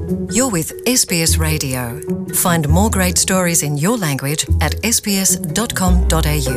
You're with SBS Radio. Find more great stories in your language at sbs.com.au.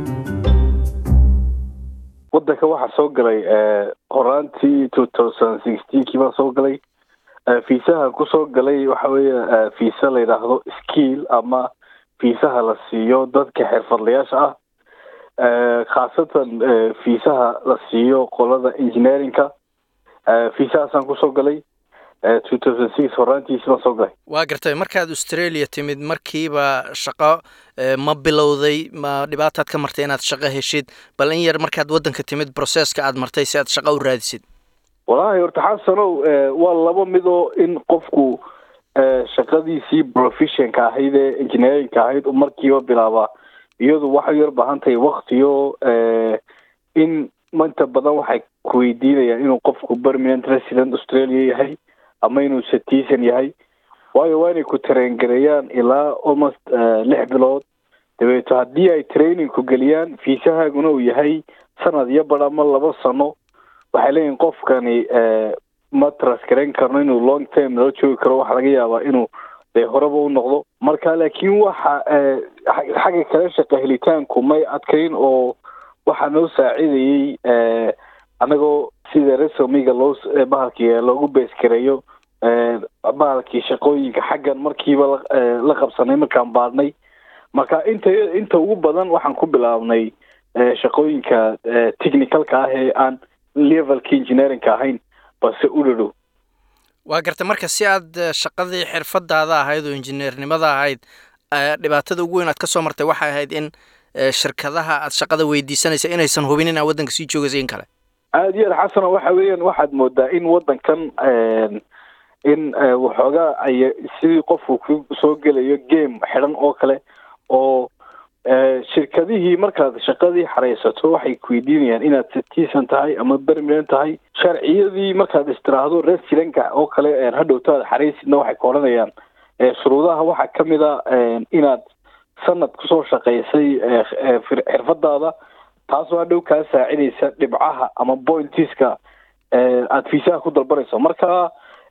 wadanka waxa soo galay horaantii 2016 baa soo galay fiisaha ku soo galay waxa weeye fiisa la yiraahdo skill ama fiisaha la siiyo dadka xirfadlayaasha ah khaasatan fiisaha la siiyo qolada engineeringka fiisahaasaan ku soo galay 2006 horaantii soo galay waa gartay markaad Australia timid markiiba shaqo ma bilowday ma dhibaatad ka martay inaad shaqo heshid bal in yar markaad wadanka timid processka aad martay si aad shaqo u raadisid wallahi horta xasano waa laba mido in qofku shaqadiisii professionka ahayd engineeringka ahayd markiiba bilaaba iyadu waxa yar baahantay waqtiyo in inta badan waxay ku weydiinayaan inuu qofku permanent resident Australia yahay ama inuu citizen yahay waayo waa inay ku train gareeyaan ilaa almost 6 bilood dabeeto haddii ay training ku geliyaan fiisahaaguna uu yahay sanad iyo badh ama 2 sano waxay leeyihiin qofkani ma transferin karno inuu long term loo joogi karo waxa laga yaabaa inuu horeba u noqdo marka laakiin waxa xagga kale shaqo helitaanku may adkayn oo waxa noo saacidayay anagoo sida resume-ga bahalkii loogu base gareeyo bahalkii shaqooyinka xaggan markiiba la qabsanay markaan baadhnay marka inta ugu badan waxaan ku bilaabnay shaqooyinka technicalka ah ee aan levelka engineeringka ahayn balse u dhadhow waa gartay marka si aad shaqadii xirfadaada ahayd oo engineernimada ahayd dhibaatada ugu weyn aad ka soo martay waxay ahayd in shirkadaha aad shaqada weydiisanaysa inaysan hubin in aad wadanka sii joogaysa in kale aad iyo xasan waxa weeyaan waxaad moodaa in wadankan in waxoogaa ay sidii qofku ku soo gelayo game xiran oo kale oo shirkadihii markaad shaqadii xareysato waxay ku weydiinayaan inaad citizen tahay ama permanent tahay sharciyadii markaad istiraahdo residentka oo kale hadhowtaad xareysidna waxay ku oranayaan shuruudaha waxaa kamid ah inaad sanad kusoo shaqaysay xirfadaada taasoo hadhow kaa saacidaysa dhibcaha ama pointiska aad fiisaha ku dalbanayso marka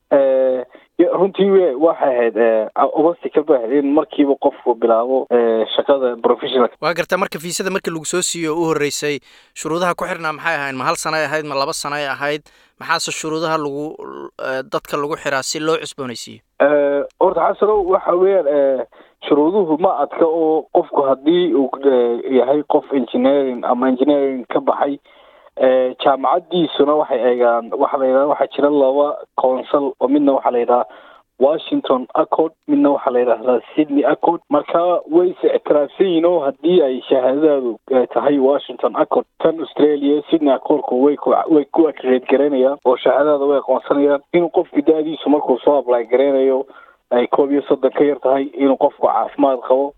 runtii waxay ahayd obstacle bay ahayd in markiiba qofku bilaabo shaqada professional waa gartaa marka fiisada markii lagu soo siiyo u horeysay shuruudaha ku xirnaa maxay ahayd ma 1 sano ay ahayd ma 2 sano ay ahayd maxaase shuruudaha dadka lagu xiraa si loo cusboonaysiiyo horta xasano waxa weeyaan shuruuduhu ma adka oo qofku haddii uu yahay qof engineering ama engineering ka baxay jaamacadiisuna waxay eegaan waxa la yiraahdaa waxa jira 2 council oo midna waxa la yiraahdaa Washington Accord midna waxa la yiraahdaa Sydney Accord marka way ictiraafsan oo haddii ay shahaadadu tahay Washington Accord tan Australia Sydney Accord way ku accredit gareynayaan oo shahaadada way aqoonsanayaan in qofku daadiisu markuu soo apply gareynayo ay 30 ka yar tahay inuu qofku caafimaad qabo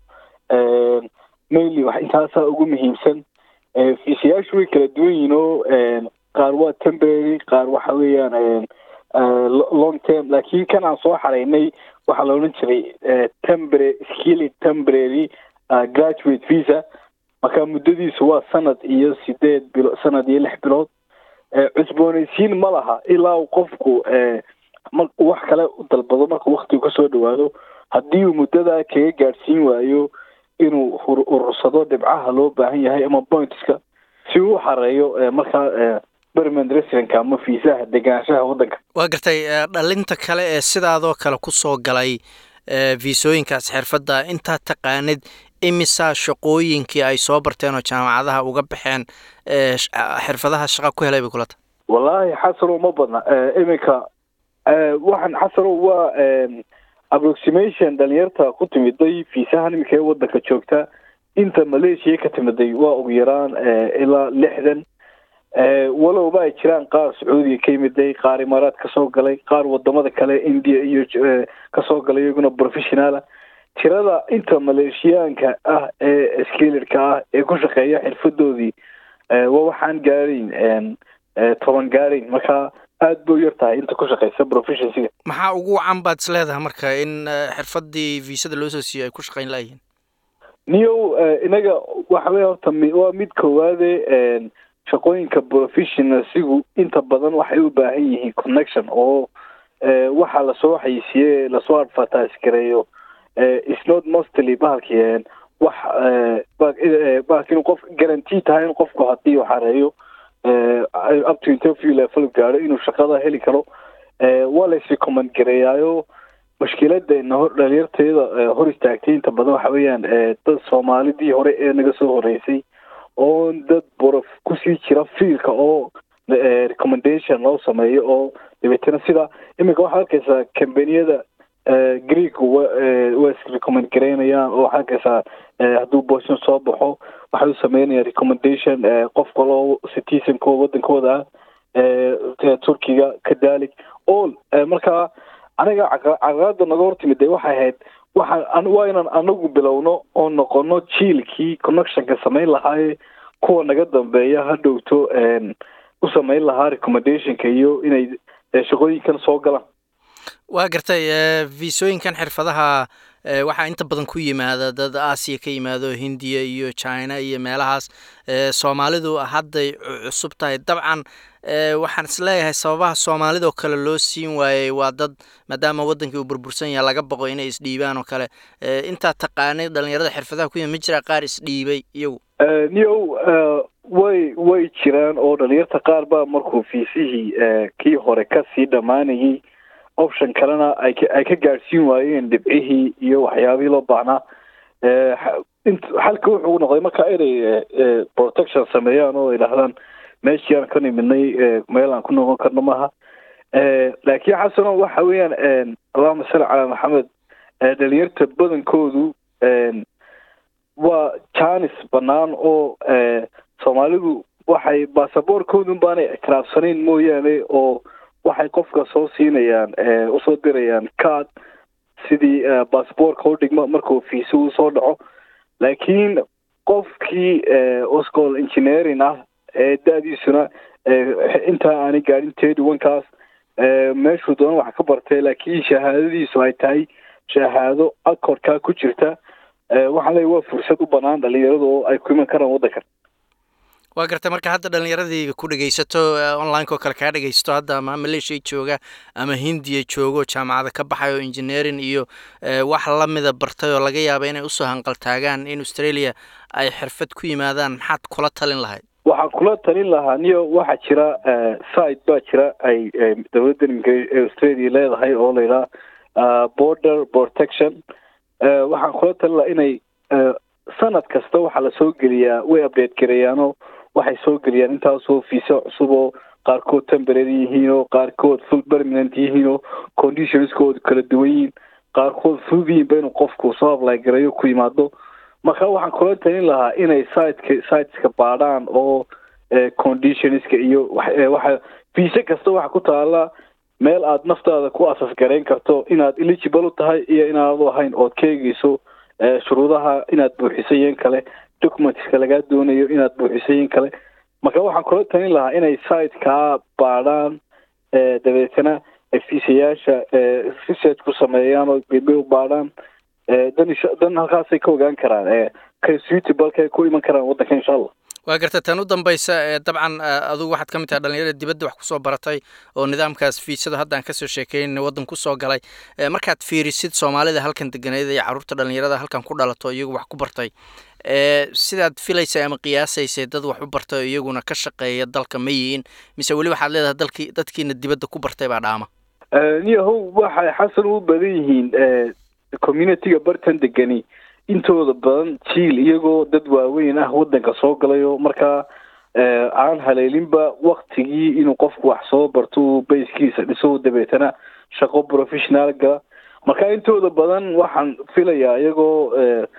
mainly waxa intaas ugu muhiimsan fiisayaashu way kala duwan yihiin qaar waa temporary qaar waxa weeyaan long term laakiin kan aan soo xareynay waxa la oran jiray temporary graduate visa marka muddadiisu waa sanad iyo 8 bilood sanad iyo 6 bilood cusboonaysiin ma laha ilaa qofku wax kale u dalbado marka waqtigu ka soo dhawaado haddii uu muddada kaga gaarsiin waayo inuu urursado dhibcaha loo baahan yahay ama pointska si uu xareeyo marka permanent resident ama fiisaha deganaanshaha wadanka waa gartay dhalinta kale ee sidaadoo kale ku soo galay fiisooyinkaas xirfadda inta taqaanid imisa shaqooyinkii ay soo barteen oo jaamacadaha uga baxeen xirfadaha shaqo ku helay kula tahay wallahi xasano ma badna imika waxaan xasano waa approximation dhalinyarta ku timiday fiisahan imika ee wadanka joogta inta Malaysia ka timiday waa ugu yaraan ilaa 60 walowba ay jiraan qaar Sacuudiga ka yimiday qaar Imaaraad ka soo galay qaar wadamada kale India iyo ka soo galay iyaguna professional tirada inta Malaysiyaanka ah ee skillerka ah ee ku shaqeeya xirfadoodii waxaan gaarin 10 gaarin marka aad buu yartahay inta ku shaqeysa professional maxaa ugu wacan baad isleedahay marka in xirfadii fiisada loo soo siiyay ay ku shaqeyn laayeen niyo inaga waxa weey horta waa mid koowaade shaqooyinka professional sigu inta badan waxay u baahan yihiin connection oo waxa la soo xayisiiyay la soo advertise gareeyo is not mostly bahalkii wax baakin qof guarantee tahay in qofku hadii uu xareeyo up to interview level gaaro inuu shaqada heli karo wala si comment gareeyo mushkiladda hor dhalinyarteeda hor istaagtay inta badan waxa weeyaan dad Soomaalidii hore ee naga soo horeysay oo dad borof ku sii jira fiilka oo recommendation loo sameeyo oo dibetana sida imika waxa arkaysa kambaniyada Greek waa recommend gareynayaan oo xagga haduu booshin soo baxo waxa uu sameeyaa recommendation qof kale citizen ko wadankooda Turkiga kadalik all marka aniga caqabada naga hortimid waxay ahayd waxaan anagu bilowno oo noqono jiilkii connectionka sameyn lahaa kuwa naga dambeeya hadhowto u sameyn lahaa recommendationka iyo inay shaqooyinkan soo galaan waa gartay viisooyinkan xirfadaha waxaa inta badan ku yimaada dad Aasiya ka yimaado Hindiya iyo China iyo meelahaas Soomaalidu hadday cusub tahay dabcan waxaan isleeyahay sababaha Soomaalida oo kale loo siin waayay waa dad maadaama wadankii uu burbursan yahay laga baqo inay isdhiibaan oo kale inta taqaanay dhalinyarada xirfadaha ku yimaada ma jira qaar isdhiibay iyagu way jiraan oo dhalinyarta qaar baa markuu fiisihii kii hore ka sii dhamaanayay option kalena ay ka gaarsiin waayeen dhibcihii iyo waxyaabihii loo baahnaa halka wuxuu noqday marka inay protection sameeyaan oo yidhaahdaan meeshii aan ka nimidnay meel aan ku noqon karno maaha laakiin xasano waxa weeyaan allahuma salli calaa maxamed dhalinyarta badankoodu waa jaanis bannaan oo Soomaalidu waxay baasaboorkoodun baanay ictiraafsanayn mooyaane oo waxay qofka soo siinayaan usoo dirayaan card sidii baasaboorka u dhigma markuu fiisa uu soo dhaco laakiin qofkii school engineering da'diisuna inta aan gaarin 31kaas meeshuu doon wax ka bartay laakiin shahaadadiisu ay tahay shahaado akorka ku jirta waxaan leeyahay waa fursad u banaan dhalinyarada oo ay ku iman karaan wadanka waa gartay marka hadda dhalinyaradii ku dhageysato online ko kale ka dhageysto hadda ama Malaysia jooga ama Hindiya joogo jaamacada ka baxayo engineering iyo wax la mid ah bartay oo laga yaabo inay u soo hanqal taagaan in Australia ay xirfad ku yimaadaan maxaad kula talin lahayd waxaan kula talin lahaa niyo waxa jira site baa jira ay dawladda Australia leedahay oo leeyahay border protection waxaan kula talin lahaa inay sanad kasta waxa la soo geliyaa way update gareeyaan waxay soo geliyaan intaasoo fiisa cusub oo qaarkood temporary yihiin oo qaarkood full permanent yihiin oo conditionskooda kala duwan yihiin qaarkood fudiin baynu qofku soo apply gareeyo ku yimaado marka waxaan kula talin lahaa inay siteska baadhaan oo conditionska iyo waxa fiisa kasta waxa ku taala meel aad naftaada ku asas gareyn karto inaad eligible u tahay iyo inaad ahayn oo keegayso shuruudaha inaad buuxisayeen kale documentska laga doonayo inaad buuxisayeen kale marka waxaan kula talin lahaa inay site-ka baadhaan dabeetana fiisayaasha research ku sameeyaan oo u baadhaan dan halkaasay ka ogaan karaan suitable ku iman karaan wadanka insha Allah waa gartay tan u dambaysa dabcan adigu waxaad ka mid tahay dhalinyarada dibadda wax ku soo baratay oo nidaamkaas fiisada hadda aan ka soo sheekeynay wadan ku soo galay markaad fiirisid Soomaalida halkan deganeed iyo carruurta dhalinyarada halkan ku dhalato iyagu wax ku bartay sidaad filaysay ama qiyaasaysay dad wax u bartay iyaguna ka shaqeeya dalka ma yihiin mise wali waxaad leedahay dadkiina dibadda ku bartay baa dhaama niyahow waxay xasan u badan yihiin community-ga bartan degani intooda badan jiil iyagoo dad waaweyn wadanka soo galayo marka aan haleelinba waqtigii inuu qofku wax soo barto bayskiisa dhiso dabeetana shaqo professional gala marka intooda badan waxaan filayaa iyagoo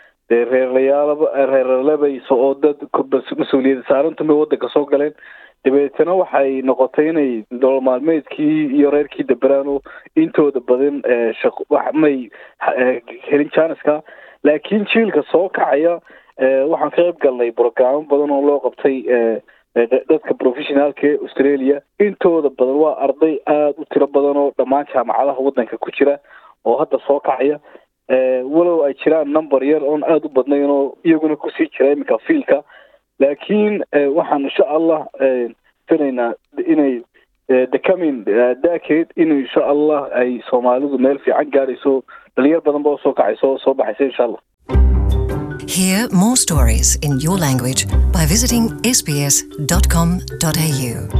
reerlabayso oo dad mas'uuliyad saarantumay wadanka soo galeen dabeetana waxay noqotay inay nolol maalmeedkii iyo reerkii dabaraano intooda badan shaqo wax may helin chanceska laakiin jiilka soo kacaya waxaan ka qayb galnay programmo badan oo loo qabtay dadka professionalka ee Australia intooda badan waa arday aad u tiro badan oo dhammaan jaamacadaha wadanka ku jira oo hadda soo kacaya walow ay jiraan number yar oo aad u badnayn oo iyaguna ku sii jira imika fiilka laakiin waxaan insha Allah filaynaa inay the coming decade in insha Allah ay Soomaalidu meel fiican gaarayso dhalinyar badan baa soo kacayso soo baxaysa insha Allah. Hear more stories in your language by visiting sbs.com.au.